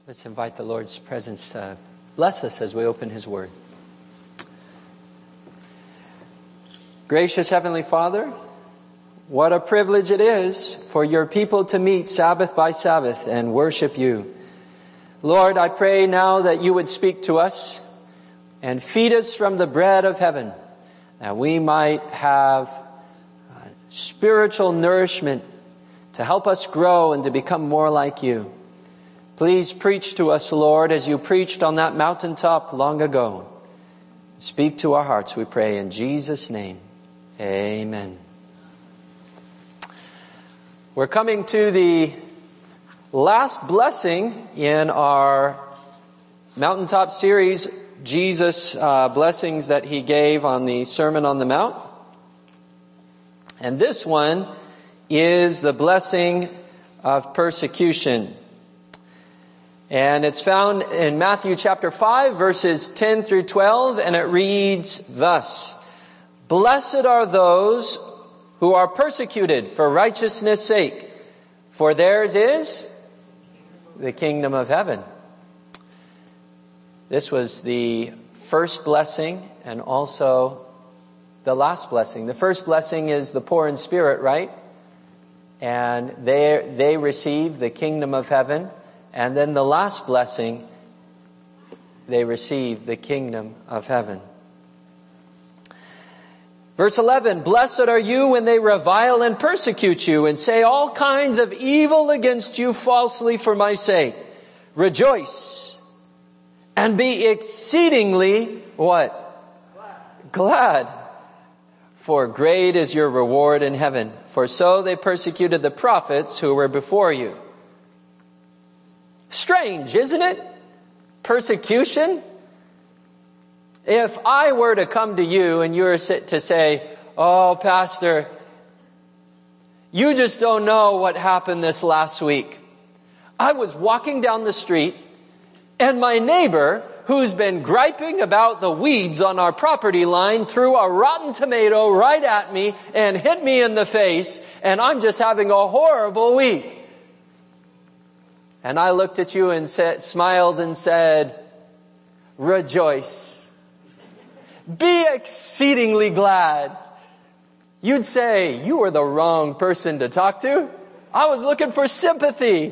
Let's invite the Lord's presence to bless us as we open His Word. Gracious Heavenly Father, what a privilege it is for your people to meet Sabbath by Sabbath and worship you. Lord, I pray now that you would speak to us and feed us from the bread of heaven, that we might have spiritual nourishment to help us grow and to become more like you. Please preach to us, Lord, as you preached on that mountaintop long ago. Speak to our hearts, we pray, in Jesus' name. Amen. We're coming to the last blessing in our mountaintop series, Jesus' blessings that he gave on the Sermon on the Mount. And this one is the blessing of persecution. And it's found in Matthew chapter 5, verses 10 through 12, and it reads thus: Blessed are those who are persecuted for righteousness' sake, for theirs is the kingdom of heaven. This was the first blessing and also the last blessing. The first blessing is the poor in spirit, right? And they receive the kingdom of heaven. And then the last blessing, they receive the kingdom of heaven. Verse 11, Blessed are you when they revile and persecute you and say all kinds of evil against you falsely for my sake. Rejoice and be exceedingly, what? Glad. For great is your reward in heaven. For so they persecuted the prophets who were before you. Strange, isn't it? Persecution. If I were to come to you and you were to say, oh, Pastor, you just don't know what happened this last week. I was walking down the street and my neighbor, who's been griping about the weeds on our property line, threw a rotten tomato right at me and hit me in the face, and I'm just having a horrible week. And I looked at you and smiled and said, rejoice. Be exceedingly glad. You'd say, you were the wrong person to talk to. I was looking for sympathy.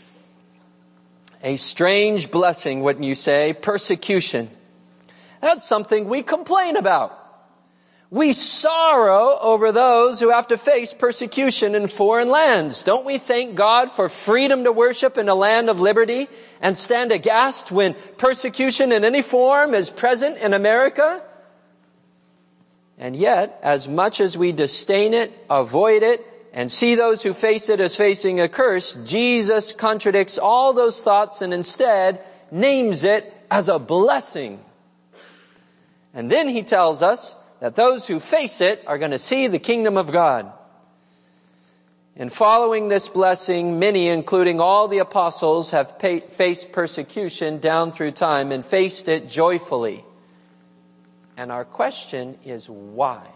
A strange blessing, wouldn't you say? Persecution. That's something we complain about. We sorrow over those who have to face persecution in foreign lands. Don't we thank God for freedom to worship in a land of liberty and stand aghast when persecution in any form is present in America? And yet, as much as we disdain it, avoid it, and see those who face it as facing a curse, Jesus contradicts all those thoughts and instead names it as a blessing. And then he tells us that those who face it are going to see the kingdom of God. In following this blessing, many, including all the apostles, have faced persecution down through time and faced it joyfully. And our question is why?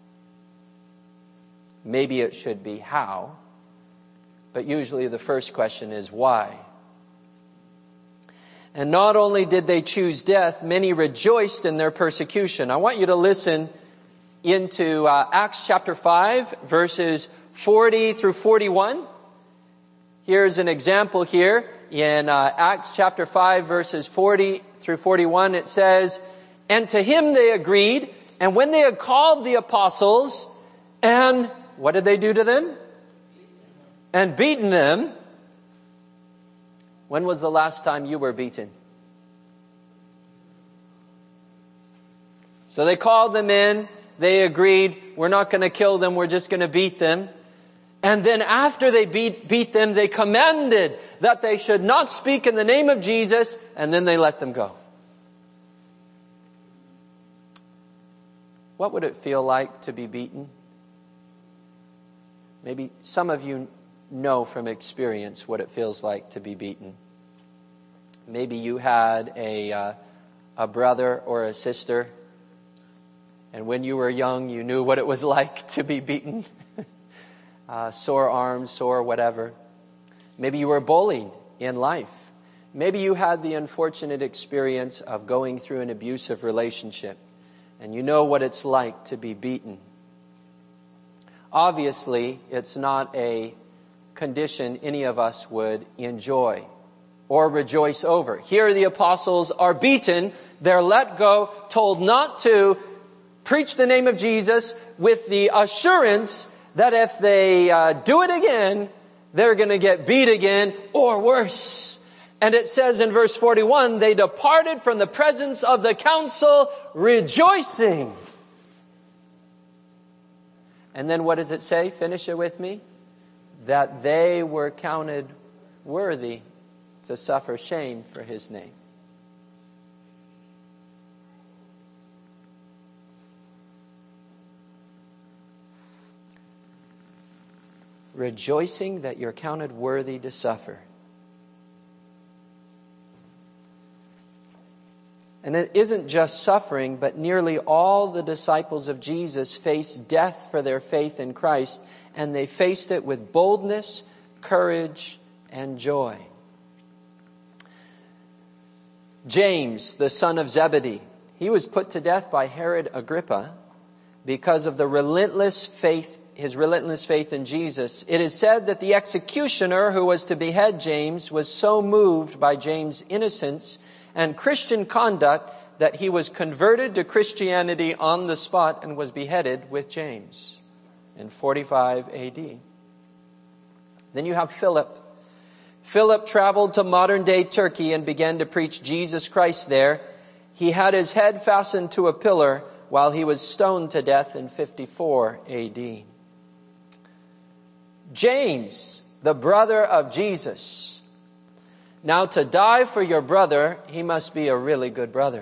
Maybe it should be how, but usually the first question is why? And not only did they choose death, many rejoiced in their persecution. I want you to listen into Acts chapter 5, verses 40 through 41. Here's an example here in Acts chapter 5, verses 40 through 41. It says, And to him they agreed, and when they had called the apostles, and what did they do to them? And beaten them. When was the last time you were beaten? So they called them in. They agreed, we're not going to kill them, we're just going to beat them. And then after they beat them, they commanded that they should not speak in the name of Jesus, and then they let them go. What would it feel like to be beaten? Maybe some of you know from experience what it feels like to be beaten. Maybe you had a brother or a sister, and when you were young, you knew what it was like to be beaten. Sore arms, sore whatever. Maybe you were bullied in life. Maybe you had the unfortunate experience of going through an abusive relationship, and you know what it's like to be beaten. Obviously, it's not a condition any of us would enjoy or rejoice over. Here the apostles are beaten, they're let go, told not to preach the name of Jesus, with the assurance that if they do it again, they're going to get beat again or worse. And it says in verse 41, they departed from the presence of the council rejoicing. And then what does it say? Finish it with me. That they were counted worthy to suffer shame for his name. Rejoicing that you're counted worthy to suffer. And it isn't just suffering, but nearly all the disciples of Jesus faced death for their faith in Christ, and they faced it with boldness, courage, and joy. James, the son of Zebedee, he was put to death by Herod Agrippa because of his relentless faith in Jesus. It is said that the executioner who was to behead James was so moved by James' innocence and Christian conduct that he was converted to Christianity on the spot and was beheaded with James in 45 AD. Then you have Philip. Philip traveled to modern-day Turkey and began to preach Jesus Christ there. He had his head fastened to a pillar while he was stoned to death in 54 AD. James, the brother of Jesus. Now, to die for your brother, he must be a really good brother.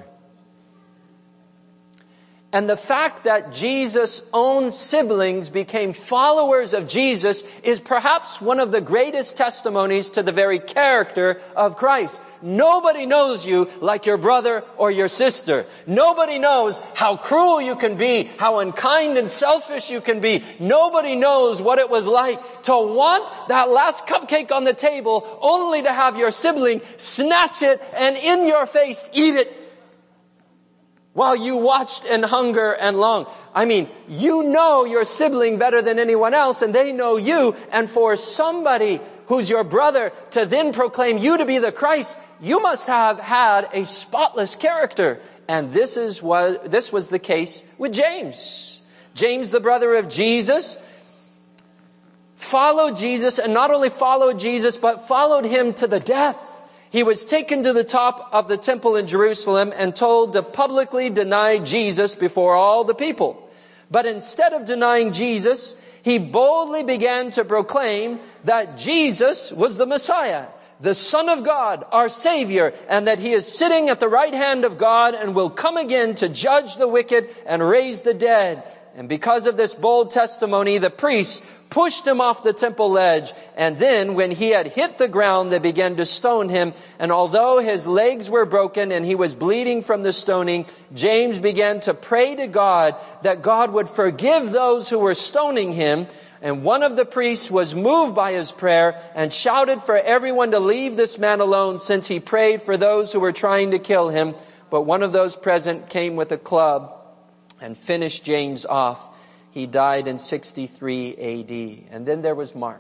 And the fact that Jesus' own siblings became followers of Jesus is perhaps one of the greatest testimonies to the very character of Christ. Nobody knows you like your brother or your sister. Nobody knows how cruel you can be, how unkind and selfish you can be. Nobody knows what it was like to want that last cupcake on the table only to have your sibling snatch it and in your face eat it while you watched in hunger and long. I mean, you know your sibling better than anyone else, and they know you. And for somebody who's your brother to then proclaim you to be the Christ, you must have had a spotless character. And this was the case with James. James, the brother of Jesus, followed Jesus, and not only followed Jesus, but followed him to the death. He was taken to the top of the temple in Jerusalem and told to publicly deny Jesus before all the people. But instead of denying Jesus, he boldly began to proclaim that Jesus was the Messiah, the Son of God, our Savior, and that he is sitting at the right hand of God and will come again to judge the wicked and raise the dead. And because of this bold testimony, the priests pushed him off the temple ledge. And then when he had hit the ground, they began to stone him. And although his legs were broken and he was bleeding from the stoning, James began to pray to God that God would forgive those who were stoning him. And one of the priests was moved by his prayer and shouted for everyone to leave this man alone, since he prayed for those who were trying to kill him. But one of those present came with a club and finished James off. He died in 63 AD. And then there was Mark.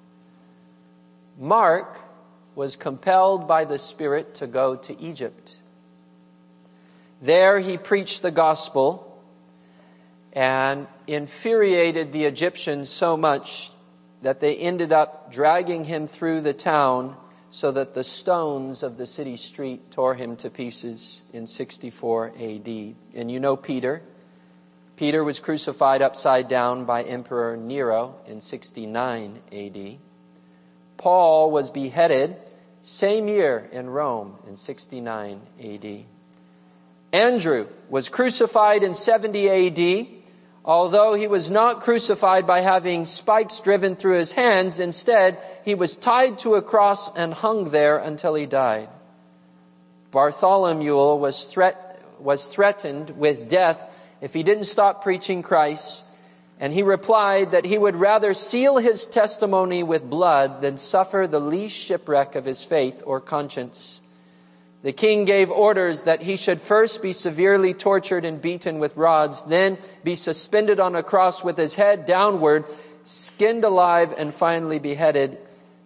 Mark was compelled by the Spirit to go to Egypt. There he preached the gospel and infuriated the Egyptians so much that they ended up dragging him through the town so that the stones of the city street tore him to pieces in 64 AD. And you know Peter. Peter was crucified upside down by Emperor Nero in 69 AD. Paul was beheaded same year in Rome in 69 AD. Andrew was crucified in 70 AD, although he was not crucified by having spikes driven through his hands. Instead, he was tied to a cross and hung there until he died. Bartholomew was threatened with death if he didn't stop preaching Christ. And he replied that he would rather seal his testimony with blood than suffer the least shipwreck of his faith or conscience. The king gave orders that he should first be severely tortured and beaten with rods, then be suspended on a cross with his head downward, skinned alive, and finally beheaded.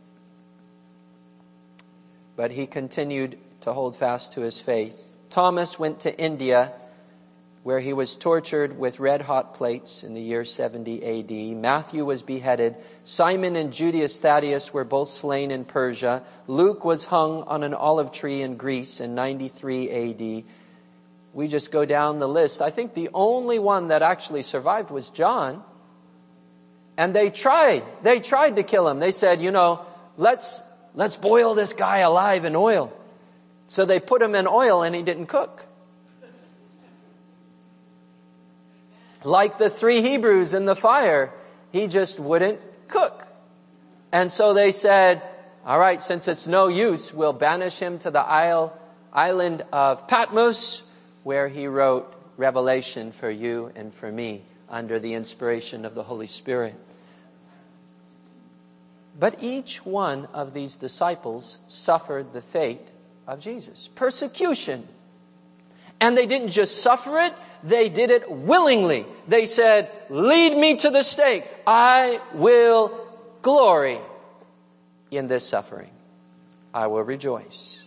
But he continued to hold fast to his faith. Thomas went to India, where he was tortured with red-hot plates in the year 70 A.D. Matthew was beheaded. Simon and Judas Thaddeus were both slain in Persia. Luke was hung on an olive tree in Greece in 93 A.D. We just go down the list. I think the only one that actually survived was John. And they tried to kill him. They said, let's boil this guy alive in oil. So they put him in oil and he didn't cook. Like the 3 Hebrews in the fire, he just wouldn't cook. And so they said, all right, since it's no use, we'll banish him to the island of Patmos, where he wrote Revelation for you and for me under the inspiration of the Holy Spirit. But each one of these disciples suffered the fate of Jesus. Persecution. And they didn't just suffer it, they did it willingly. They said, lead me to the stake. I will glory in this suffering. I will rejoice.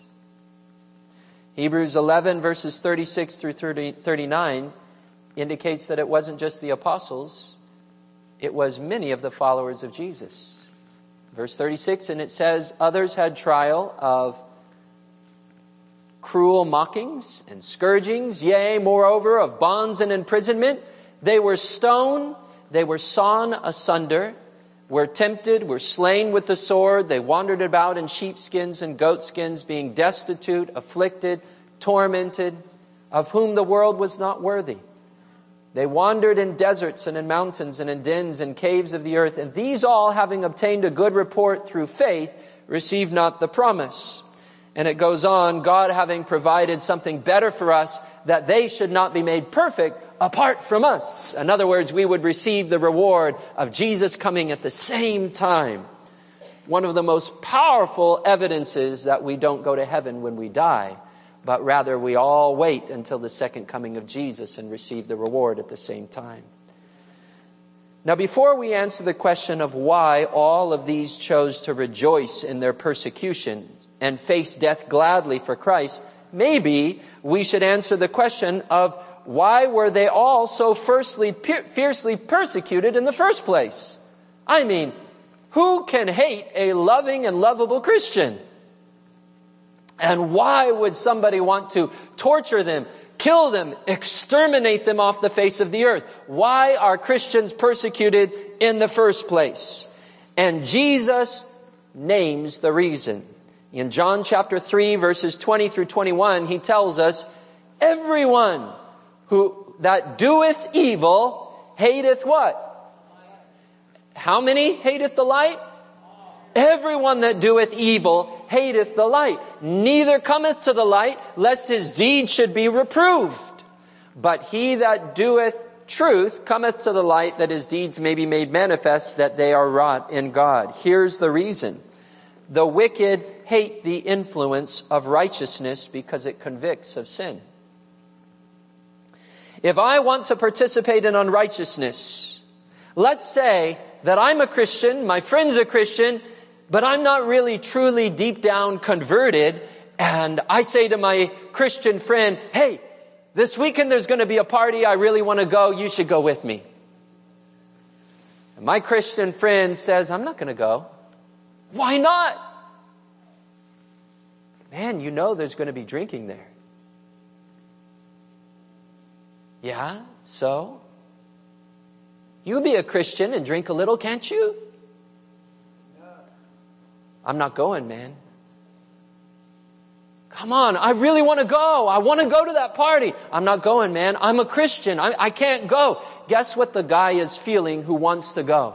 Hebrews 11 verses 36 through 39 indicates that it wasn't just the apostles. It was many of the followers of Jesus. Verse 36, and it says, others had trial of cruel mockings and scourgings, yea, moreover, of bonds and imprisonment. They were stoned, they were sawn asunder, were tempted, were slain with the sword. They wandered about in sheepskins and goatskins, being destitute, afflicted, tormented, of whom the world was not worthy. They wandered in deserts and in mountains and in dens and caves of the earth. And these all, having obtained a good report through faith, received not the promise. And it goes on, God having provided something better for us, that they should not be made perfect apart from us. In other words, we would receive the reward of Jesus coming at the same time. One of the most powerful evidences that we don't go to heaven when we die, but rather we all wait until the second coming of Jesus and receive the reward at the same time. Now, before we answer the question of why all of these chose to rejoice in their persecution and face death gladly for Christ, maybe we should answer the question of why were they all so fiercely persecuted in the first place? I mean, who can hate a loving and lovable Christian? And why would somebody want to torture them, kill them, exterminate them off the face of the earth? Why are Christians persecuted in the first place? And Jesus names the reason. In John chapter 3, verses 20 through 21, he tells us, everyone who that doeth evil hateth what? How many hateth the light? Everyone that doeth evil hateth the light, neither cometh to the light, lest his deeds should be reproved. But he that doeth truth cometh to the light, that his deeds may be made manifest, that they are wrought in God. Here's the reason. The wicked hate the influence of righteousness because it convicts of sin. If I want to participate in unrighteousness, let's say that I'm a Christian, my friend's a Christian, but I'm not really truly deep down converted, and I say to my Christian friend, hey, this weekend there's going to be a party, I really want to go, you should go with me. And my Christian friend says, I'm not going to go. Why not? Man, you know there's going to be drinking there. Yeah, so? You be a Christian and drink a little, can't you? I'm not going, man. Come on, I really want to go. I want to go to that party. I'm not going, man. I'm a Christian. I can't go. Guess what the guy is feeling who wants to go?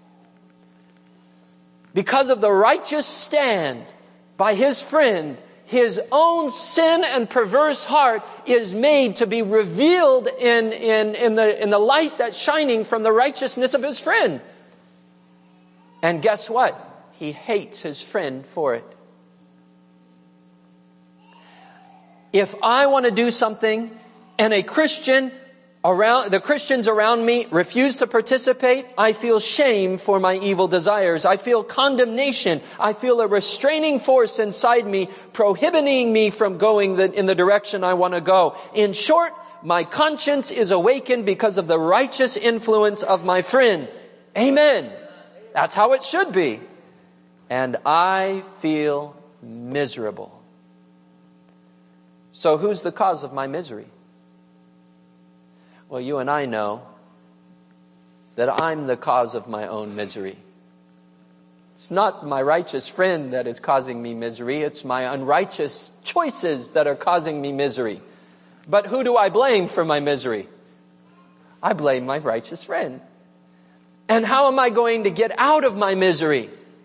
Because of the righteous stand by his friend, his own sin and perverse heart is made to be revealed in the light that's shining from the righteousness of his friend. And guess what? He hates his friend for it. If I want to do something and the Christians around me refuse to participate, I feel shame for my evil desires. I feel condemnation. I feel a restraining force inside me, prohibiting me from going in the direction I want to go. In short, my conscience is awakened because of the righteous influence of my friend. Amen. That's how it should be. And I feel miserable. So who's the cause of my misery? Well, you and I know that I'm the cause of my own misery. It's not my righteous friend that is causing me misery. It's my unrighteous choices that are causing me misery. But who do I blame for my misery? I blame my righteous friend. And how am I going to get out of my misery?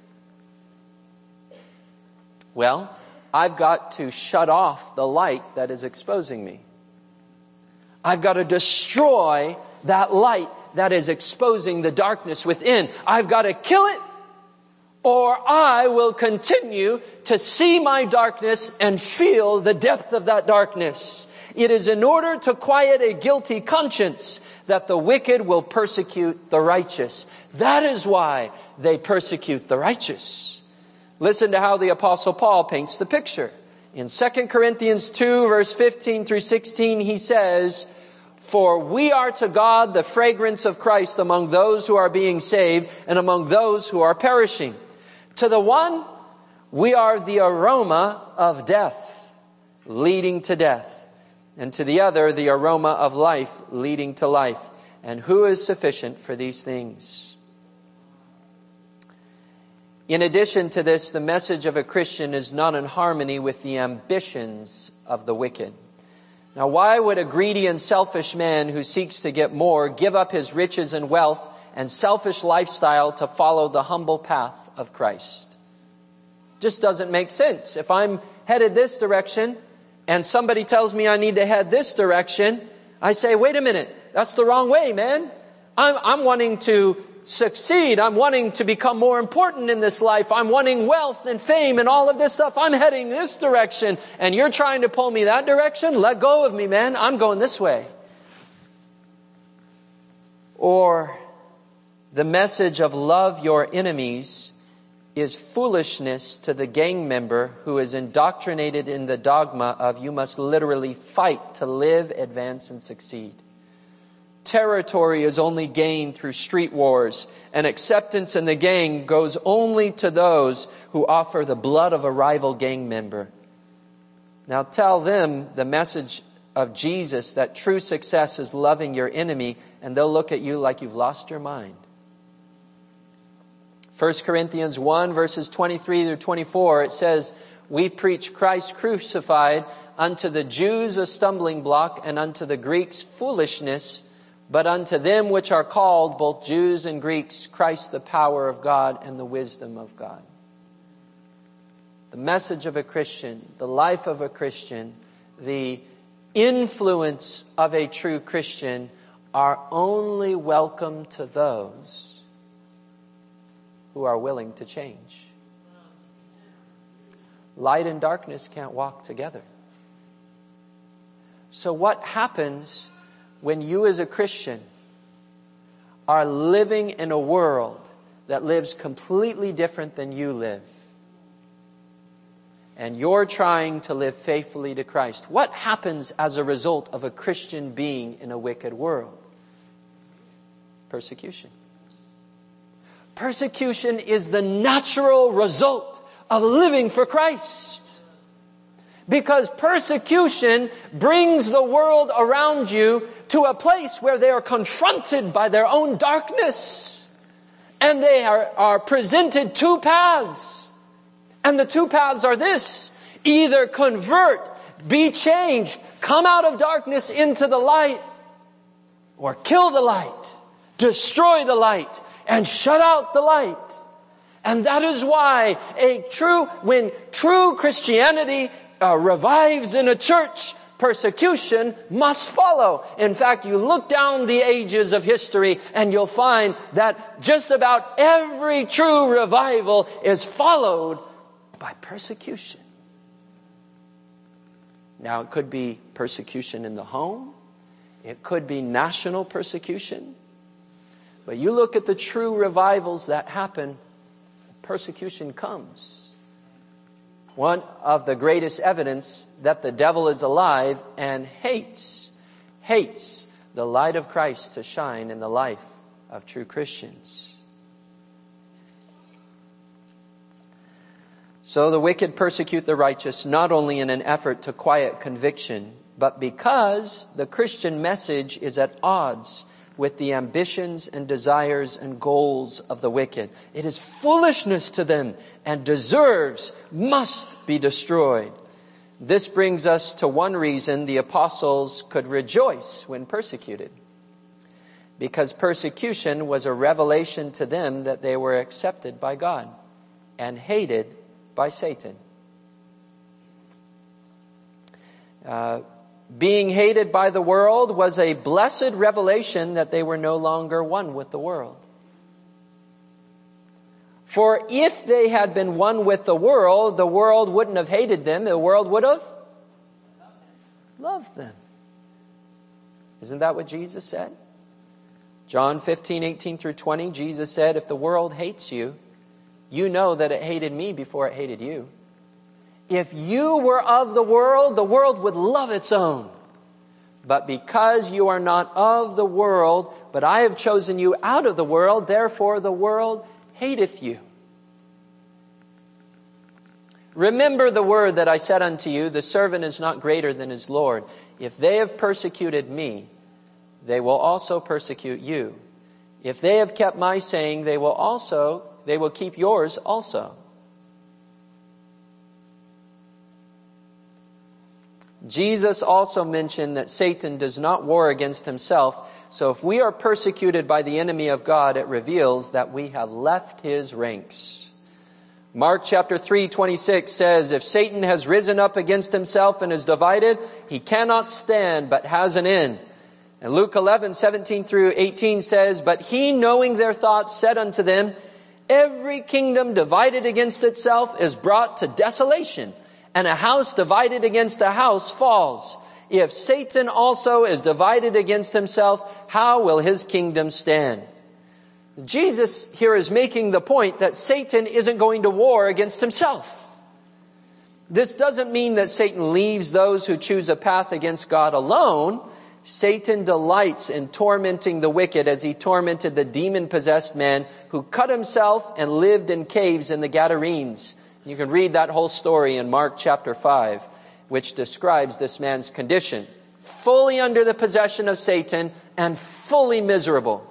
Well, I've got to shut off the light that is exposing me. I've got to destroy that light that is exposing the darkness within. I've got to kill it, or I will continue to see my darkness and feel the depth of that darkness. It is in order to quiet a guilty conscience that the wicked will persecute the righteous. That is why they persecute the righteous. Listen to how the Apostle Paul paints the picture. In 2 Corinthians 2, verse 15 through 16, he says, "For we are to God the fragrance of Christ among those who are being saved and among those who are perishing. To the one, we are the aroma of death, leading to death. And to the other, the aroma of life, leading to life. And who is sufficient for these things?" In addition to this, the message of a Christian is not in harmony with the ambitions of the wicked. Now, why would a greedy and selfish man who seeks to get more give up his riches and wealth and selfish lifestyle to follow the humble path of Christ? Just doesn't make sense. If I'm headed this direction and somebody tells me I need to head this direction, I say, wait a minute, that's the wrong way, man. I'm wanting to succeed. I'm wanting to become more important in this life. I'm wanting wealth and fame and all of this stuff. I'm heading this direction, and you're trying to pull me that direction? Let go of me, man. I'm going this way. Or the message of love your enemies is foolishness to the gang member who is indoctrinated in the dogma of you must literally fight to live, advance, and succeed. Territory is only gained through street wars, and acceptance in the gang goes only to those who offer the blood of a rival gang member. Now tell them the message of Jesus that true success is loving your enemy, and they'll look at you like you've lost your mind. 1 Corinthians 1 verses 23 through 24, it says, "We preach Christ crucified, unto the Jews a stumbling block, and unto the Greeks foolishness, but unto them which are called, both Jews and Greeks, Christ the power of God and the wisdom of God." The message of a Christian, the life of a Christian, the influence of a true Christian are only welcome to those who are willing to change. Light and darkness can't walk together. So what happens when you as a Christian are living in a world that lives completely different than you live, and you're trying to live faithfully to Christ? What happens as a result of a Christian being in a wicked world? Persecution. Persecution is the natural result of living for Christ. Because persecution brings the world around you to a place where they are confronted by their own darkness. And they are presented two paths. And the two paths are this: either convert, be changed, come out of darkness into the light, or kill the light, destroy the light, and shut out the light. And that is why when true Christianity revives in a church, persecution must follow. In fact, you look down the ages of history and you'll find that just about every true revival is followed by persecution. Now, it could be persecution in the home. It could be national persecution. But you look at the true revivals that happen, persecution comes. One of the greatest evidence that the devil is alive and hates the light of Christ to shine in the life of true Christians. So the wicked persecute the righteous, not only in an effort to quiet conviction, but because the Christian message is at odds with the ambitions and desires and goals of the wicked. It is foolishness to them and must be destroyed. This brings us to one reason the apostles could rejoice when persecuted. Because persecution was a revelation to them that they were accepted by God and hated by Satan. Being hated by the world was a blessed revelation that they were no longer one with the world. For if they had been one with the world wouldn't have hated them. The world would have loved them. Isn't that what Jesus said? John 15:18-20, Jesus said, if the world hates you, you know that it hated me before it hated you. If you were of the world would love its own. But because you are not of the world, but I have chosen you out of the world, therefore the world hateth you. Remember the word that I said unto you, the servant is not greater than his Lord. If they have persecuted me, they will also persecute you. If they have kept my saying, they will keep yours also. Jesus also mentioned that Satan does not war against himself. So if we are persecuted by the enemy of God, it reveals that we have left his ranks. Mark chapter 3:26 says, if Satan has risen up against himself and is divided, he cannot stand, but has an end. And Luke 11:17-18 says, but he, knowing their thoughts, said unto them, every kingdom divided against itself is brought to desolation, and a house divided against a house falls. If Satan also is divided against himself, how will his kingdom stand? Jesus here is making the point that Satan isn't going to war against himself. This doesn't mean that Satan leaves those who choose a path against God alone. Satan delights in tormenting the wicked as he tormented the demon-possessed man who cut himself and lived in caves in the Gadarenes. You can read that whole story in Mark chapter 5, which describes this man's condition. Fully under the possession of Satan and fully miserable.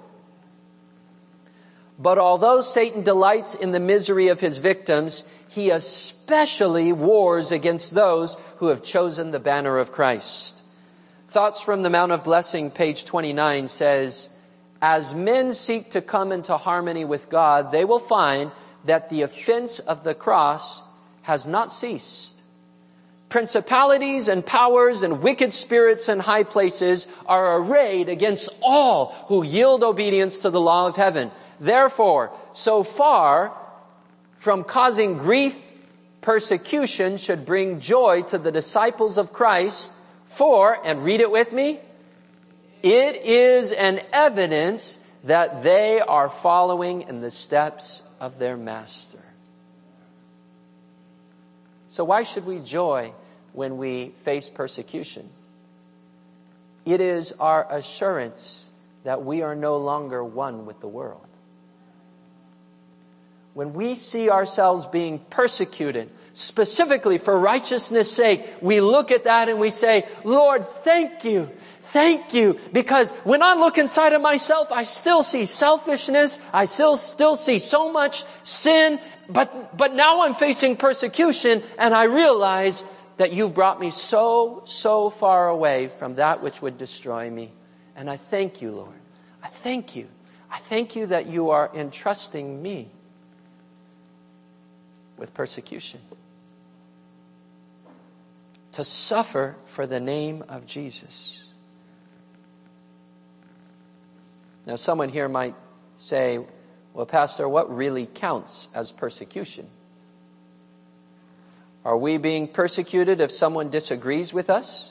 But although Satan delights in the misery of his victims, he especially wars against those who have chosen the banner of Christ. Thoughts from the Mount of Blessing, page 29, says, as men seek to come into harmony with God, they will find that the offense of the cross has not ceased. Principalities and powers and wicked spirits in high places are arrayed against all who yield obedience to the law of heaven. Therefore, so far from causing grief, persecution should bring joy to the disciples of Christ. For, and read it with me, it is an evidence that they are following in the steps of their master. So why should we joy when we face persecution? It is our assurance that we are no longer one with the world. When we see ourselves being persecuted, specifically for righteousness' sake, we look at that and we say, Lord, thank you. Thank you. Because when I look inside of myself, I still see selfishness. I still see so much sin. But now I'm facing persecution and I realize that you've brought me so far away from that which would destroy me. And I thank you, Lord. I thank you. I thank you that you are entrusting me with persecution. to suffer for the name of Jesus. Now, someone here might say, well, Pastor, what really counts as persecution? Are we being persecuted if someone disagrees with us?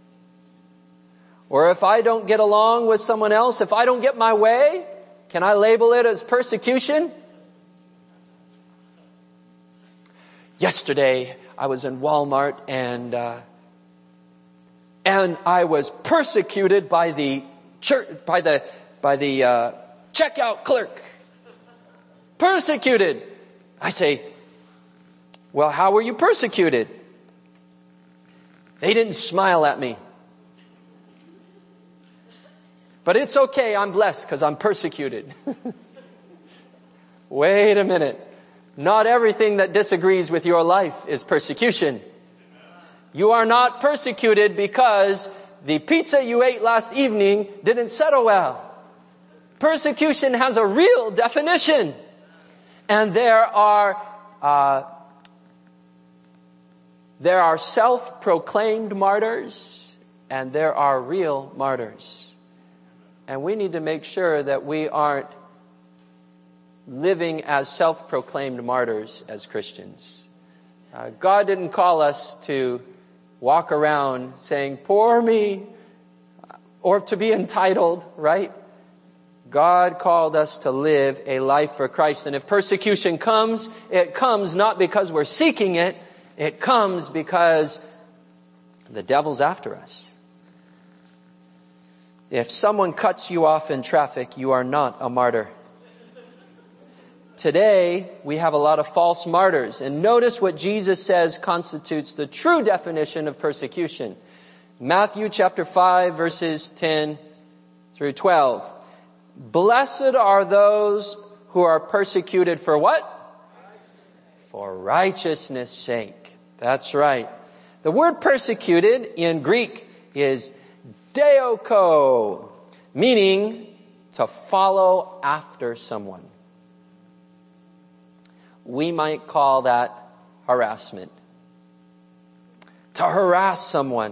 Or if I don't get along with someone else, if I don't get my way, can I label it as persecution? Yesterday, I was in Walmart and I was persecuted by the checkout clerk. Persecuted. I say, well, how were you persecuted? They didn't smile at me. But it's okay, I'm blessed because I'm persecuted. Wait a minute. Not everything that disagrees with your life is persecution. You are not persecuted because the pizza you ate last evening didn't settle well. Persecution has a real definition. And there are self-proclaimed martyrs and there are real martyrs. And we need to make sure that we aren't living as self-proclaimed martyrs as Christians. God didn't call us to walk around saying, poor me, or to be entitled, right? God called us to live a life for Christ. And if persecution comes, it comes not because we're seeking it. It comes because the devil's after us. If someone cuts you off in traffic, you are not a martyr. Today, we have a lot of false martyrs. And notice what Jesus says constitutes the true definition of persecution. Matthew chapter 5, verses 10 through 12. Blessed are those who are persecuted for what? For righteousness' sake. That's right. The word persecuted in Greek is deoko, meaning to follow after someone. We might call that harassment. To harass someone.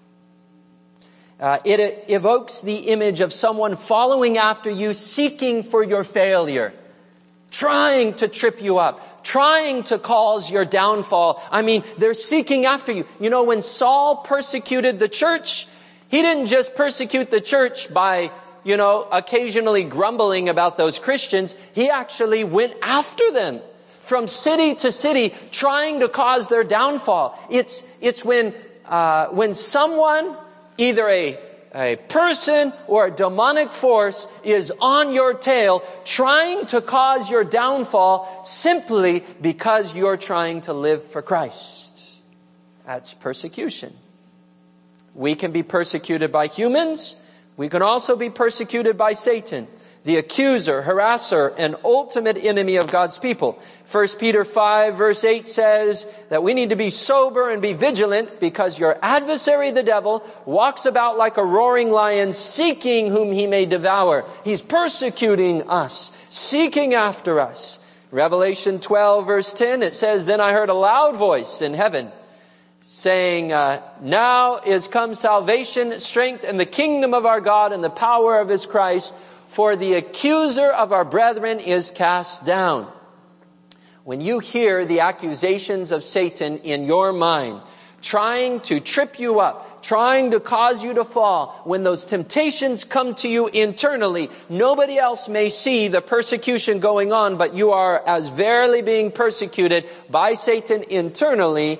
It evokes the image of someone following after you, seeking for your failure, trying to trip you up, trying to cause your downfall. I mean, they're seeking after you. You know, when Saul persecuted the church, he didn't just persecute the church by, occasionally grumbling about those Christians. He actually went after them from city to city, trying to cause their downfall. It's when someone, either a person or a demonic force, is on your tail, trying to cause your downfall simply because you're trying to live for Christ. That's persecution. We can be persecuted by humans. We can also be persecuted by Satan, the accuser, harasser, and ultimate enemy of God's people. 1 Peter 5 verse 8 says that we need to be sober and be vigilant because your adversary, the devil, walks about like a roaring lion, seeking whom he may devour. He's persecuting us, seeking after us. Revelation 12 verse 10, it says, Then I heard a loud voice in heaven saying, Now is come salvation, strength, and the kingdom of our God and the power of his Christ, for the accuser of our brethren is cast down. When you hear the accusations of Satan in your mind, trying to trip you up, trying to cause you to fall, when those temptations come to you internally, nobody else may see the persecution going on, but you are as verily being persecuted by Satan internally.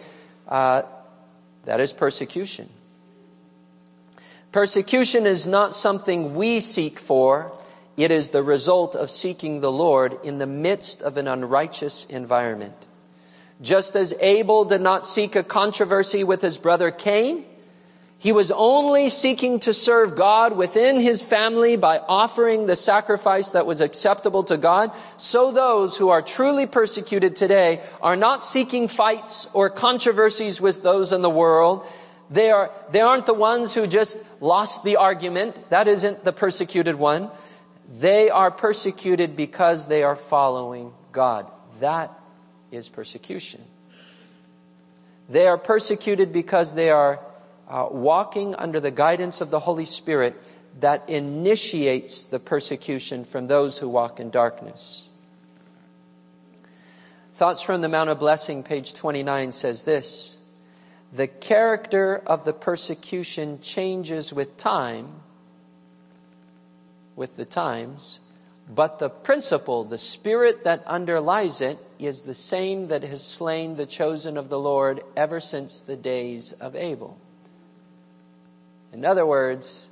That is persecution. Persecution is not something we seek for. It is the result of seeking the Lord in the midst of an unrighteous environment. Just as Abel did not seek a controversy with his brother Cain, he was only seeking to serve God within his family by offering the sacrifice that was acceptable to God. So those who are truly persecuted today are not seeking fights or controversies with those in the world. They aren't the ones who just lost the argument. That isn't the persecuted one. They are persecuted because they are following God. That is persecution. They are persecuted because they are walking under the guidance of the Holy Spirit that initiates the persecution from those who walk in darkness. Thoughts from the Mount of Blessing, page 29, says this: the character of the persecution changes with time, with the times, but the principle, the spirit that underlies it, is the same that has slain the chosen of the Lord ever since the days of Abel. In other words,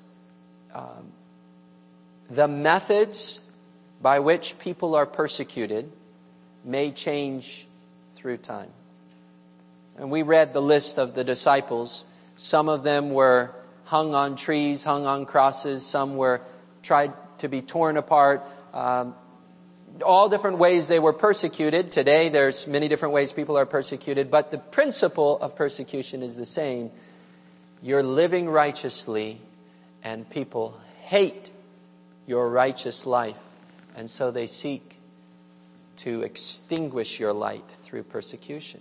the methods by which people are persecuted may change through time. And we read the list of the disciples. Some of them were hung on trees, hung on crosses. Some were tried to be torn apart. All different ways they were persecuted. Today there's many different ways people are persecuted. But the principle of persecution is the same. You're living righteously and people hate your righteous life. And so they seek to extinguish your light through persecution.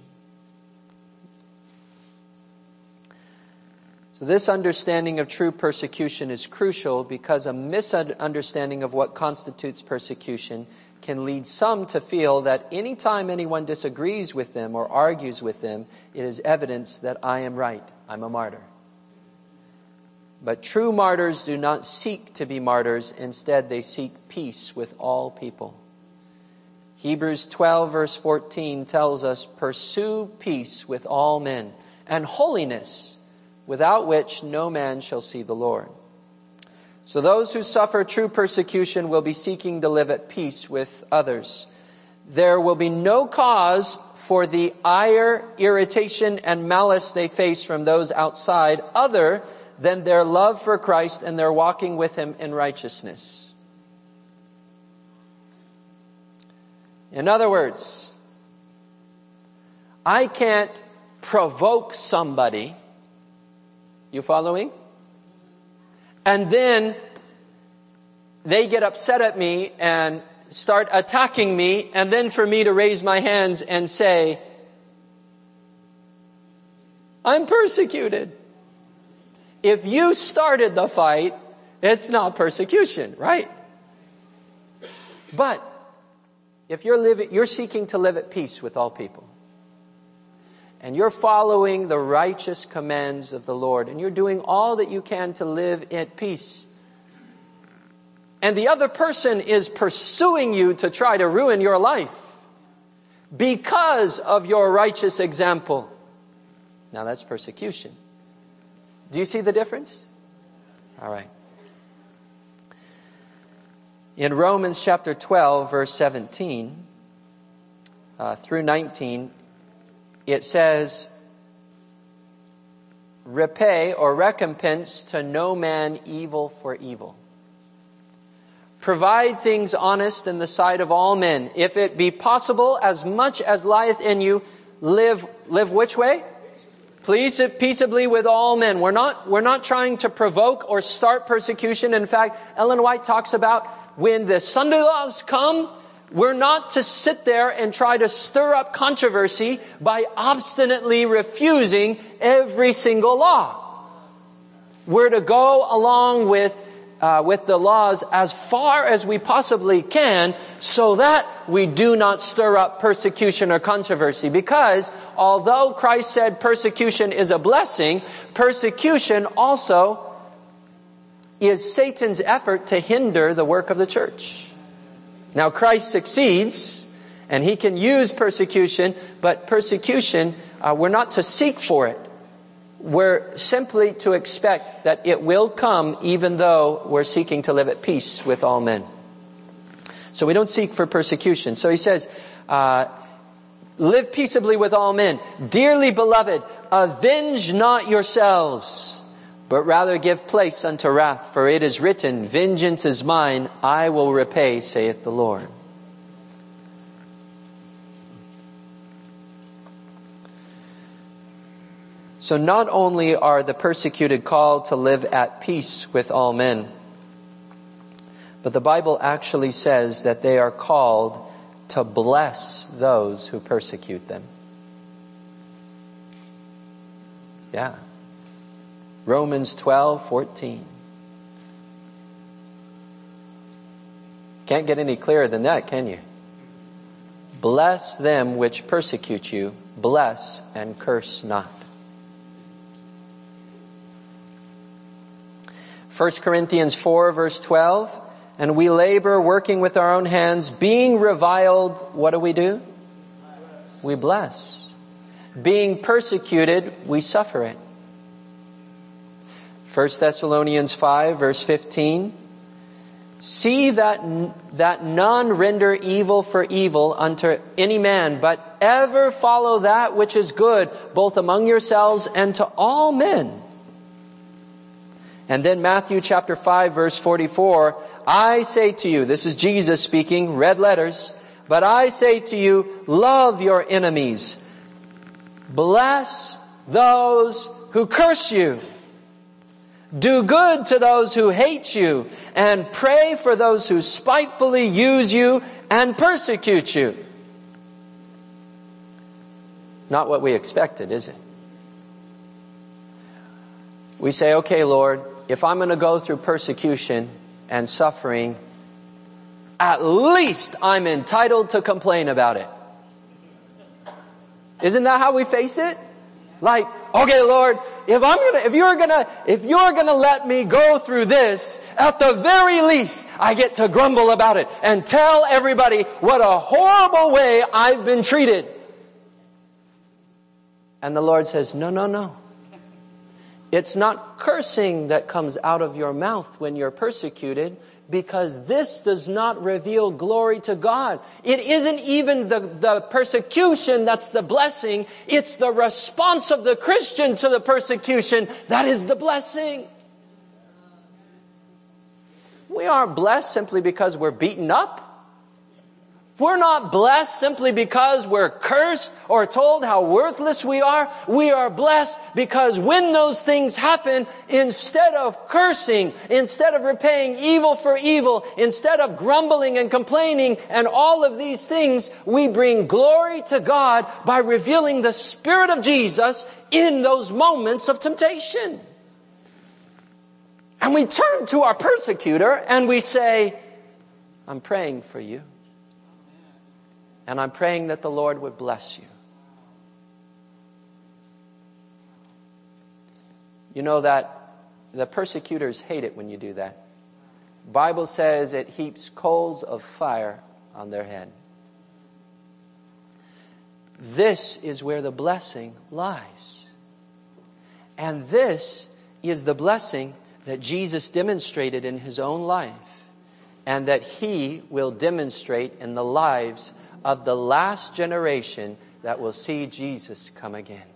So this understanding of true persecution is crucial because a misunderstanding of what constitutes persecution can lead some to feel that anytime anyone disagrees with them or argues with them, it is evidence that I am right, I'm a martyr. But true martyrs do not seek to be martyrs. Instead, they seek peace with all people. Hebrews 12 verse 14 tells us, pursue peace with all men and holiness, without which no man shall see the Lord. So those who suffer true persecution will be seeking to live at peace with others. There will be no cause for the ire, irritation, and malice they face from those outside other than their love for Christ and their walking with Him in righteousness. In other words, I can't provoke somebody. You following? And then they get upset at me and start attacking me, and then for me to raise my hands and say, I'm persecuted. If you started the fight, it's not persecution, right? But if you're seeking to live at peace with all people, and you're following the righteous commands of the Lord, and you're doing all that you can to live at peace, and the other person is pursuing you to try to ruin your life because of your righteous example, now that's persecution. Do you see the difference? All right. In Romans chapter 12, verse 17 through 19, it says, repay or recompense to no man evil for evil. Provide things honest in the sight of all men. If it be possible, as much as lieth in you, live which way? Please peaceably with all men. We're not trying to provoke or start persecution. In fact, Ellen White talks about when the Sunday laws come, we're not to sit there and try to stir up controversy by obstinately refusing every single law. We're to go along with the laws as far as we possibly can so that we do not stir up persecution or controversy. Because although Christ said persecution is a blessing, persecution also is Satan's effort to hinder the work of the church. Now Christ succeeds and He can use persecution, but persecution, we're not to seek for it. We're simply to expect that it will come even though we're seeking to live at peace with all men. So we don't seek for persecution. So he says, live peaceably with all men. Dearly beloved, avenge not yourselves, but rather give place unto wrath. For it is written, vengeance is mine, I will repay, saith the Lord. So not only are the persecuted called to live at peace with all men, but the Bible actually says that they are called to bless those who persecute them. Yeah. Romans 12:14. Can't get any clearer than that, can you? Bless them which persecute you. Bless and curse not. 1 Corinthians 4 verse 12. And we labor working with our own hands, being reviled, what do? We bless. Being persecuted, we suffer it. 1 Thessalonians 5 verse 15. See that none render evil for evil unto any man, but ever follow that which is good, both among yourselves and to all men. And then Matthew chapter 5 verse 44, I say to you, this is Jesus speaking, red letters, but I say to you, love your enemies. Bless those who curse you. Do good to those who hate you, and pray for those who spitefully use you and persecute you. Not what we expected, is it? We say, okay, Lord, if I'm going to go through persecution and suffering, at least I'm entitled to complain about it. Isn't that how we face it? Like, okay, Lord, if you're gonna let me go through this, at the very least, I get to grumble about it and tell everybody what a horrible way I've been treated. And the Lord says, no. It's not cursing that comes out of your mouth when you're persecuted, because this does not reveal glory to God. It isn't even the persecution that's the blessing. It's the response of the Christian to the persecution that is the blessing. We aren't blessed simply because we're beaten up. We're not blessed simply because we're cursed or told how worthless we are. We are blessed because when those things happen, instead of cursing, instead of repaying evil for evil, instead of grumbling and complaining and all of these things, we bring glory to God by revealing the Spirit of Jesus in those moments of temptation. And we turn to our persecutor and we say, I'm praying for you. And I'm praying that the Lord would bless you. You know that the persecutors hate it when you do that. The Bible says it heaps coals of fire on their head. This is where the blessing lies. And this is the blessing that Jesus demonstrated in His own life, and that He will demonstrate in the lives of the last generation that will see Jesus come again.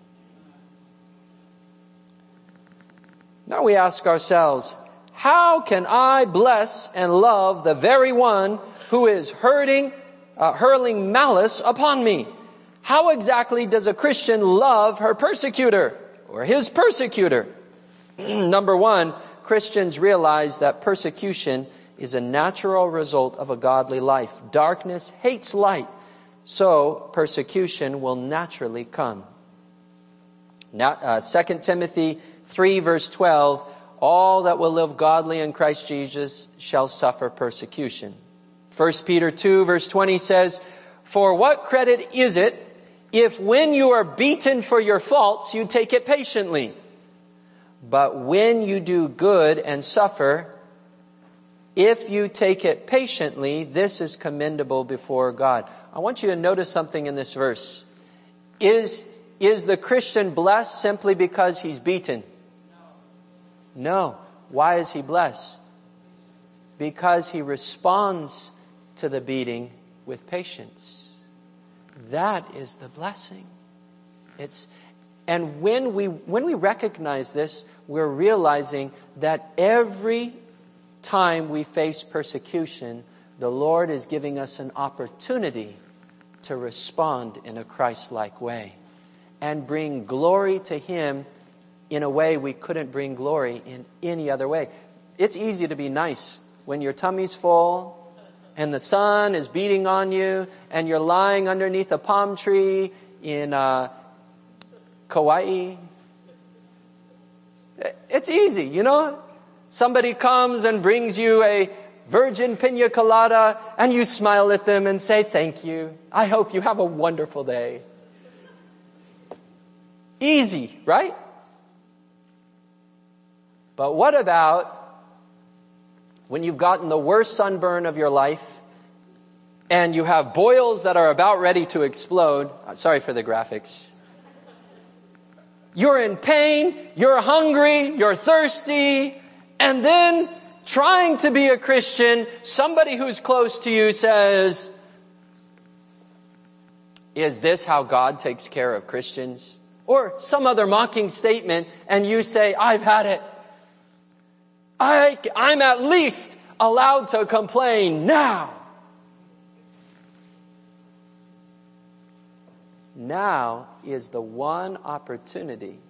Now we ask ourselves, how can I bless and love the very one who is hurling malice upon me? How exactly does a Christian love her persecutor or his persecutor? Number one, Christians realize that persecution is a natural result of a godly life. Darkness hates light, so persecution will naturally come. Now, 2 Timothy 3 verse 12, all that will live godly in Christ Jesus shall suffer persecution. 1 Peter 2 verse 20 says, for what credit is it if when you are beaten for your faults, you take it patiently? But when you do good and suffer, if you take it patiently, this is commendable before God. I want you to notice something in this verse. Is the Christian blessed simply because he's beaten? No. Why is he blessed? Because he responds to the beating with patience. That is the blessing. And when we recognize this, we're realizing that every time we face persecution, the Lord is giving us an opportunity to respond in a Christ-like way and bring glory to Him in a way we couldn't bring glory in any other way. It's easy to be nice when your tummy's full and the sun is beating on you and you're lying underneath a palm tree in Kauai It's easy, you know. Somebody comes and brings you a virgin pina colada, and you smile at them and say, thank you. I hope you have a wonderful day. Easy, right? But what about when you've gotten the worst sunburn of your life and you have boils that are about ready to explode? Sorry for the graphics. You're in pain, you're hungry, you're thirsty, and then trying to be a Christian, somebody who's close to you says, is this how God takes care of Christians? Or some other mocking statement, and you say, I've had it. I'm at least allowed to complain now. Now is the one opportunity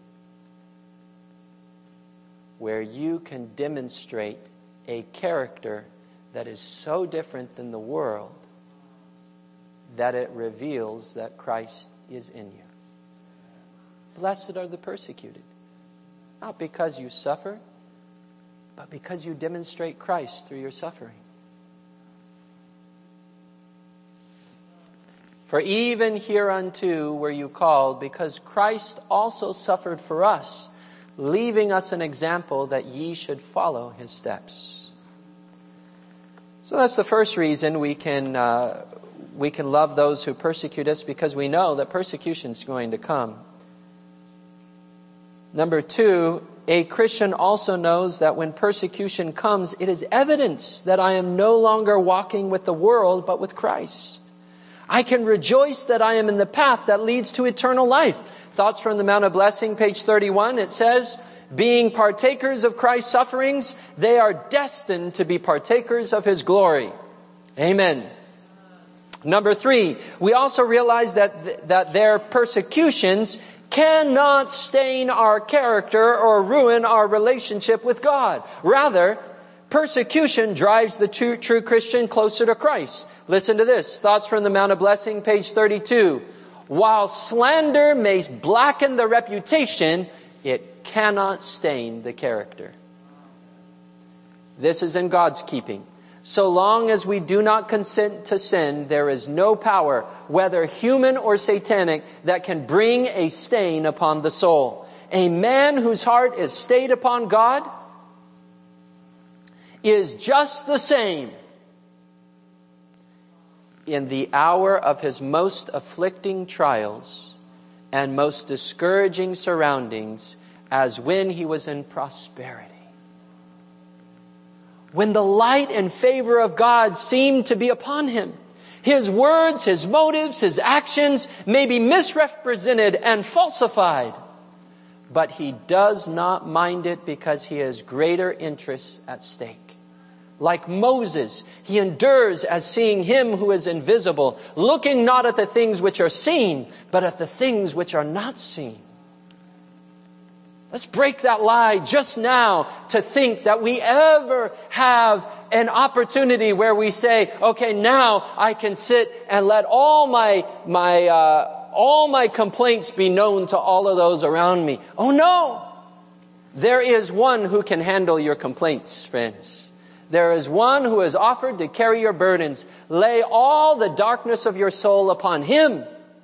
where you can demonstrate a character that is so different than the world that it reveals that Christ is in you. Blessed are the persecuted, not because you suffer, but because you demonstrate Christ through your suffering. For even hereunto were you called, because Christ also suffered for us, leaving us an example that ye should follow his steps. So that's the first reason we can love those who persecute us, because we know that persecution is going to come. Number two, a Christian also knows that when persecution comes, it is evidence that I am no longer walking with the world, but with Christ. I can rejoice that I am in the path that leads to eternal life. Thoughts from the Mount of Blessing, page 31, it says, being partakers of Christ's sufferings, they are destined to be partakers of his glory. Amen. Number three, we also realize that their persecutions cannot stain our character or ruin our relationship with God. Rather, persecution drives the true Christian closer to Christ. Listen to this. Thoughts from the Mount of Blessing, page 32. While slander may blacken the reputation, it cannot stain the character. This is in God's keeping. So long as we do not consent to sin, there is no power, whether human or satanic, that can bring a stain upon the soul. A man whose heart is stayed upon God is just the same in the hour of his most afflicting trials and most discouraging surroundings as when he was in prosperity. When the light and favor of God seemed to be upon him, his words, his motives, his actions may be misrepresented and falsified, but he does not mind it because he has greater interests at stake. Like Moses, he endures as seeing him who is invisible, looking not at the things which are seen, but at the things which are not seen. Let's break that lie just now to think that we ever have an opportunity where we say, okay, now I can sit and let all my complaints be known to all of those around me. Oh no! There is one who can handle your complaints, friends. There is one who has offered to carry your burdens. Lay all the darkness of your soul upon him.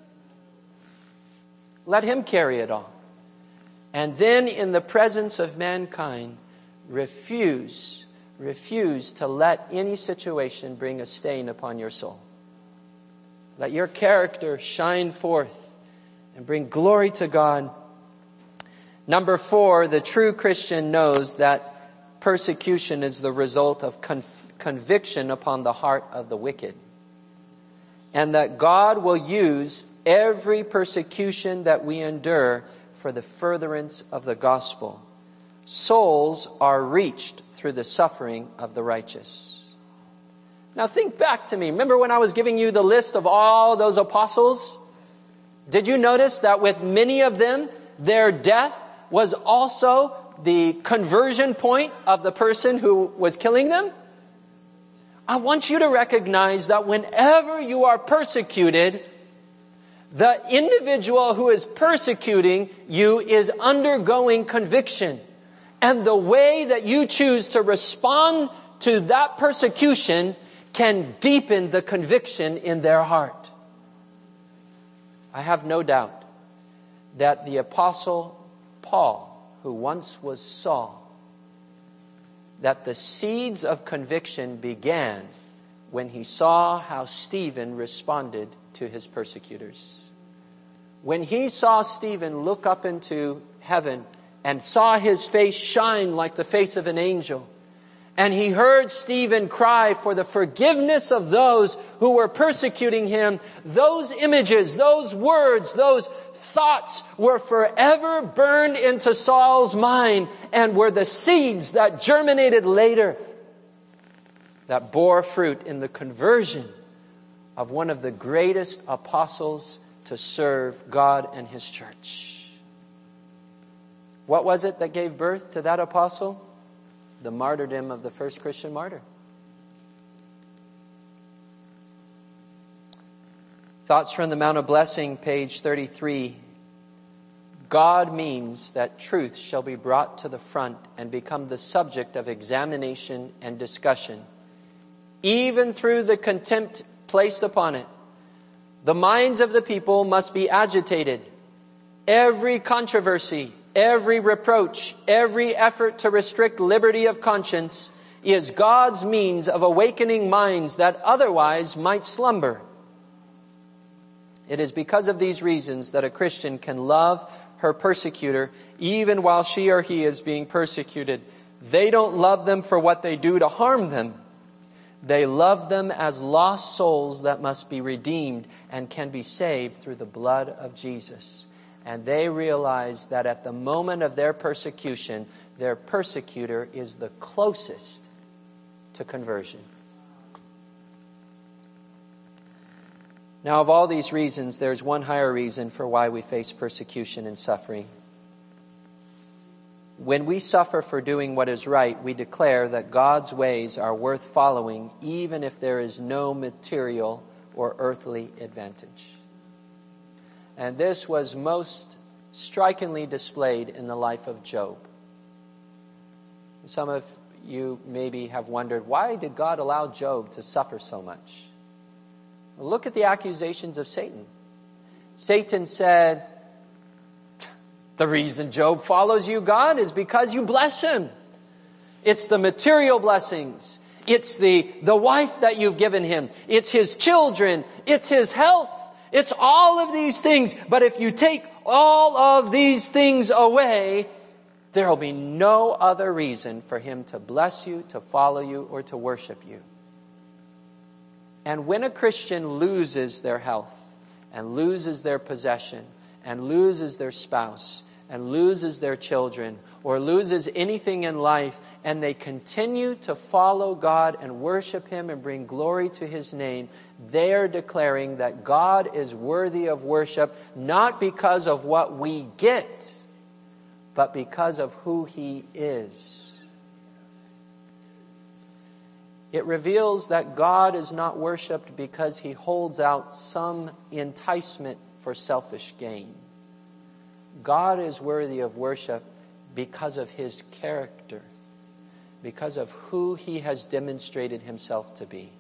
Let him carry it all. And then in the presence of mankind, refuse to let any situation bring a stain upon your soul. Let your character shine forth and bring glory to God. Number 4, the true Christian knows that persecution is the result of conviction upon the heart of the wicked. And that God will use every persecution that we endure for the furtherance of the gospel. Souls are reached through the suffering of the righteous. Now think back to me. Remember when I was giving you the list of all those apostles? Did you notice that with many of them, their death was also the conversion point of the person who was killing them? I want you to recognize that whenever you are persecuted, the individual who is persecuting you is undergoing conviction. And the way that you choose to respond to that persecution can deepen the conviction in their heart. I have no doubt that the Apostle Paul, who once was Saul, that the seeds of conviction began when he saw how Stephen responded to his persecutors. When he saw Stephen look up into heaven and saw his face shine like the face of an angel, and he heard Stephen cry for the forgiveness of those who were persecuting him, those images, those words, those thoughts were forever burned into Saul's mind and were the seeds that germinated later, that bore fruit in the conversion of one of the greatest apostles to serve God and His church. What was it that gave birth to that apostle? The martyrdom of the first Christian martyr. Thoughts from the Mount of Blessing, page 33. God means that truth shall be brought to the front and become the subject of examination and discussion, even through the contempt placed upon it. The minds of the people must be agitated. Every controversy, every reproach, every effort to restrict liberty of conscience is God's means of awakening minds that otherwise might slumber. It is because of these reasons that a Christian can love her persecutor even while she or he is being persecuted. They don't love them for what they do to harm them. They love them as lost souls that must be redeemed and can be saved through the blood of Jesus. And they realize that at the moment of their persecution, their persecutor is the closest to conversion. Now, of all these reasons, there's one higher reason for why we face persecution and suffering. When we suffer for doing what is right, we declare that God's ways are worth following, even if there is no material or earthly advantage. And this was most strikingly displayed in the life of Job. Some of you maybe have wondered, why did God allow Job to suffer so much? Well, look at the accusations of Satan. Satan said, the reason Job follows you, God, is because you bless him. It's the material blessings. It's the wife that you've given him. It's his children. It's his health. It's all of these things. But if you take all of these things away, there will be no other reason for him to bless you, to follow you, or to worship you. And when a Christian loses their health, and loses their possession, and loses their spouse, and loses their children, or loses anything in life, and they continue to follow God and worship Him and bring glory to His name, they are declaring that God is worthy of worship, not because of what we get, but because of who He is. It reveals that God is not worshipped because He holds out some enticement for selfish gain. God is worthy of worship because of His character, because of who He has demonstrated Himself to be.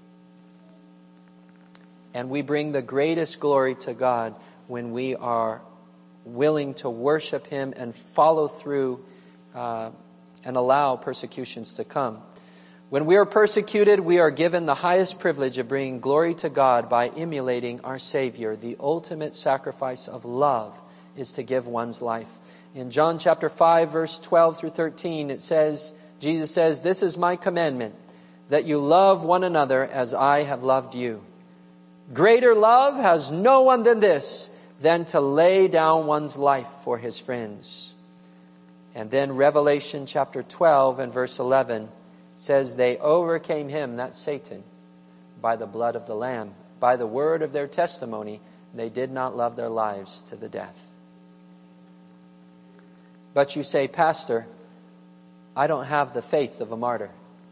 And we bring the greatest glory to God when we are willing to worship Him and follow through and allow persecutions to come. When we are persecuted, we are given the highest privilege of bringing glory to God by emulating our Savior. The ultimate sacrifice of love is to give one's life. In John chapter 5, verse 12 through 13, it says, Jesus says, "This is my commandment, that you love one another as I have loved you. Greater love has no one than this, than to lay down one's life for his friends." And then Revelation chapter 12 and verse 11 says, "They overcame him," that's Satan, "by the blood of the Lamb. By the word of their testimony, they did not love their lives to the death." But you say, "Pastor, I don't have the faith of a martyr."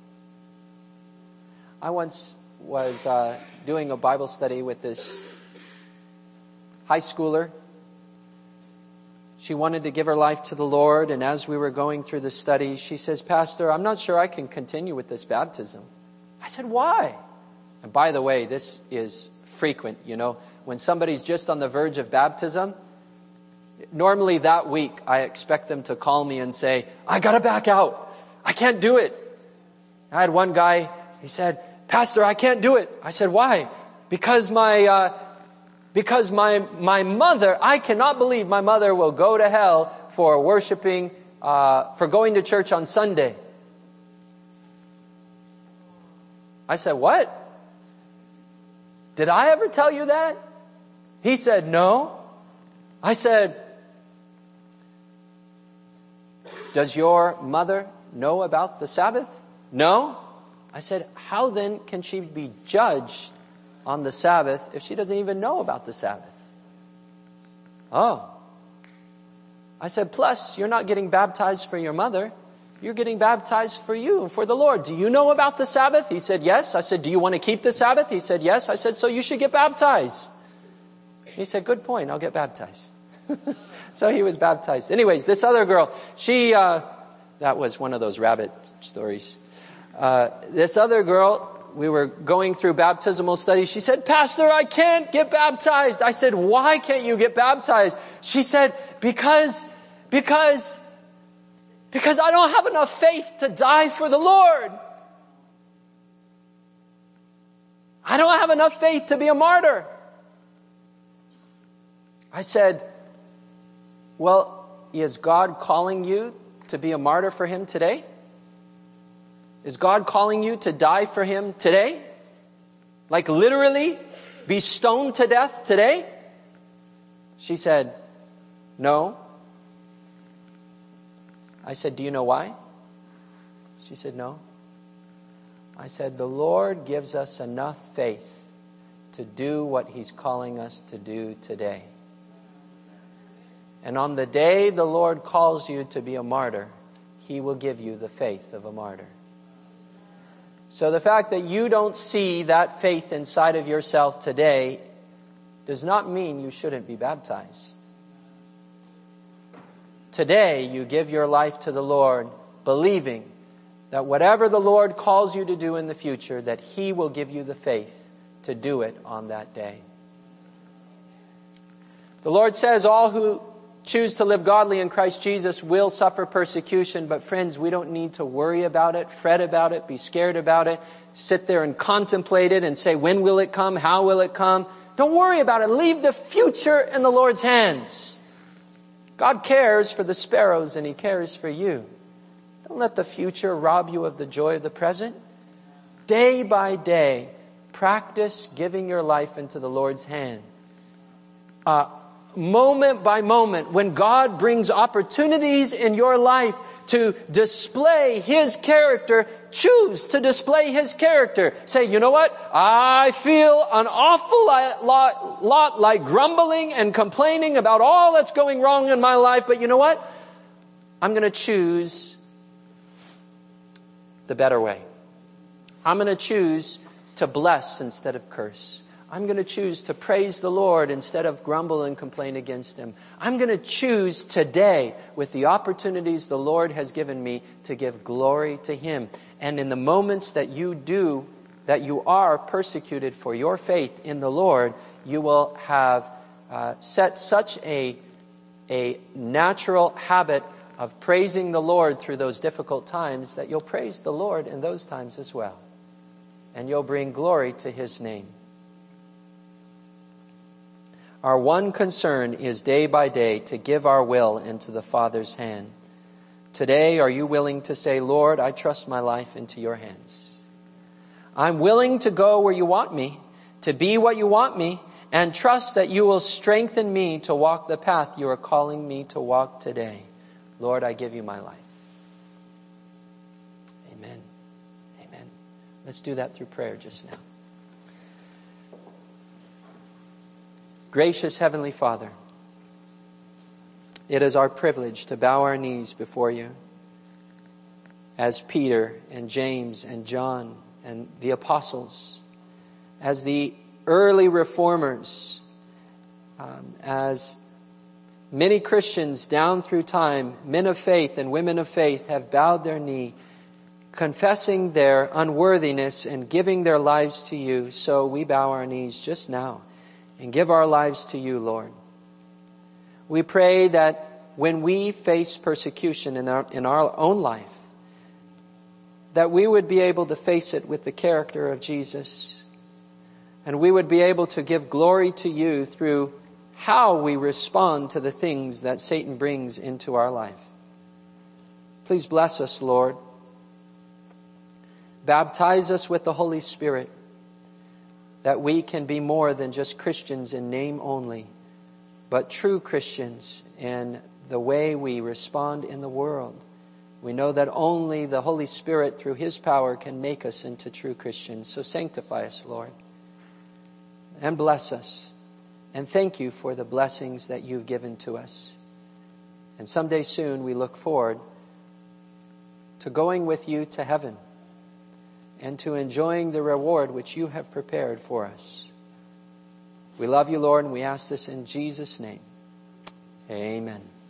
I once was doing a Bible study with this high schooler. She wanted to give her life to the Lord, and as we were going through the study, she says, Pastor, I'm not sure I can continue with this baptism. I said, why? And by the way, this is frequent, when somebody's just on the verge of baptism, normally that week I expect them to call me and say, I got to back out. I can't do it. I had one guy, he said, Pastor, I can't do it. I said, why? Because my mother, I cannot believe my mother will go to hell for worshiping, for going to church on Sunday. I said, what? Did I ever tell you that? He said, no. I said, does your mother know about the Sabbath? No. I said, how then can she be judged on the Sabbath if she doesn't even know about the Sabbath? Oh. I said, plus, you're not getting baptized for your mother. You're getting baptized for you and for the Lord. Do you know about the Sabbath? He said, yes. I said, do you want to keep the Sabbath? He said, yes. I said, so you should get baptized. He said, good point. I'll get baptized. So he was baptized. Anyways, this other girl, that was one of those rabbit stories. This other girl, we were going through baptismal studies. She said, Pastor, I can't get baptized. I said, why can't you get baptized? She said, because I don't have enough faith to die for the Lord. I don't have enough faith to be a martyr. I said, well, is God calling you to be a martyr for Him today? Is God calling you to die for Him today? Like literally be stoned to death today? She said, no. I said, do you know why? She said, no. I said, the Lord gives us enough faith to do what He's calling us to do today. And on the day the Lord calls you to be a martyr, He will give you the faith of a martyr. So the fact that you don't see that faith inside of yourself today does not mean you shouldn't be baptized. Today, you give your life to the Lord, believing that whatever the Lord calls you to do in the future, that He will give you the faith to do it on that day. The Lord says all who choose to live godly in Christ Jesus will suffer persecution. But friends, we don't need to worry about it, fret about it, be scared about it, sit there and contemplate it and say, when will it come? How will it come? Don't worry about it. Leave the future in the Lord's hands. God cares for the sparrows and He cares for you. Don't let the future rob you of the joy of the present. Day by day, practice giving your life into the Lord's hand. Moment by moment, when God brings opportunities in your life to display His character, choose to display His character. Say, you know what? I feel an awful lot like grumbling and complaining about all that's going wrong in my life. But you know what? I'm going to choose the better way. I'm going to choose to bless instead of curse. I'm going to choose to praise the Lord instead of grumble and complain against Him. I'm going to choose today, with the opportunities the Lord has given me, to give glory to Him. And in the moments that you are persecuted for your faith in the Lord, you will have set such a natural habit of praising the Lord through those difficult times that you'll praise the Lord in those times as well. And you'll bring glory to His name. Our one concern is day by day to give our will into the Father's hand. Today, are you willing to say, Lord, I trust my life into your hands. I'm willing to go where you want me, to be what you want me, and trust that you will strengthen me to walk the path you are calling me to walk today. Lord, I give you my life. Amen. Amen. Let's do that through prayer just now. Gracious Heavenly Father, it is our privilege to bow our knees before you as Peter and James and John and the apostles, as the early reformers, as Many Christians down through time, men of faith and women of faith, have bowed their knee, confessing their unworthiness and giving their lives to you. So we bow our knees just now and give our lives to you, Lord. We pray that when we face persecution in our own life, that we would be able to face it with the character of Jesus, and we would be able to give glory to you through how we respond to the things that Satan brings into our life. Please bless us, Lord. Baptize us with the Holy Spirit, that we can be more than just Christians in name only, but true Christians in the way we respond in the world. We know that only the Holy Spirit, through His power, can make us into true Christians. So sanctify us, Lord, and bless us. And thank you for the blessings that you've given to us. And someday soon we look forward to going with you to heaven and to enjoying the reward which you have prepared for us. We love you, Lord, and we ask this in Jesus' name. Amen.